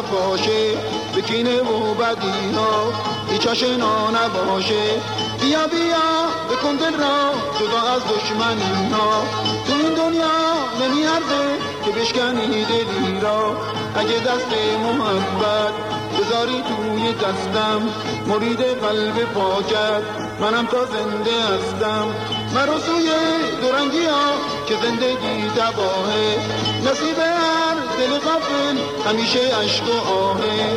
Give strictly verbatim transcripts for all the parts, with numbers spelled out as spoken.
وفاشه، به کینه و بدی ها هیچ آشنا نباشه. بیا بیا بکن دل را جدا از دشمنی ها، تو این دنیا نمی ارزه که بشکنی دلی را. اگه دست محبت بذاری توی دستم، مرید قلب پاکت منم تا زنده هستم. مرو سوی دورنگی ها که زندگی تباهه، نصیب هر دل غافل همیشه عشق و آهه.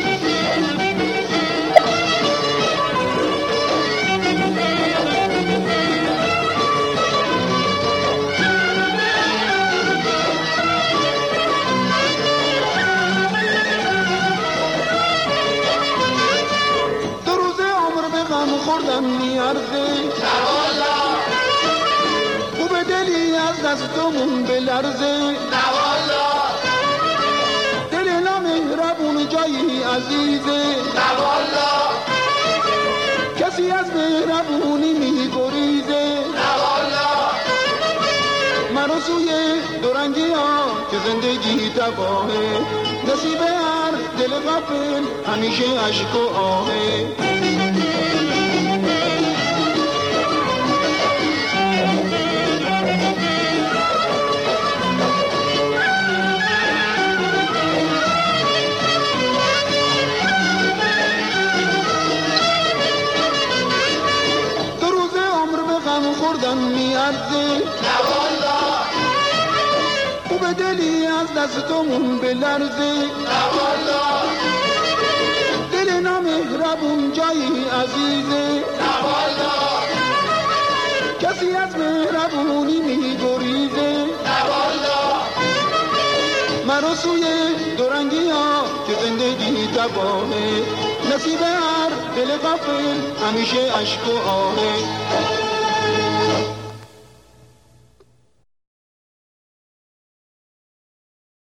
خوردم میارزه نوالا، خوب دلی از دستمون بلرزه نوالا، دل نامهربون جایی عزیزه نوالا، کسی از مهربونی میگریزه نوالا. مرو سوی دورنگی ها که زندگی تباهه، نصیب هر دل غافل همیشه عشق و آهه. خوردم میارزه نوالا، خوب دلی از دستمون بلرزه نوالا، دل نامهربون جایی عزیزه نوالا، کسی از مهربونی میگریزه نوالا. مرو سوی دورنگی ها که زندگی تباهه، نصیب هر دل غافل همیشه عشق و آهه.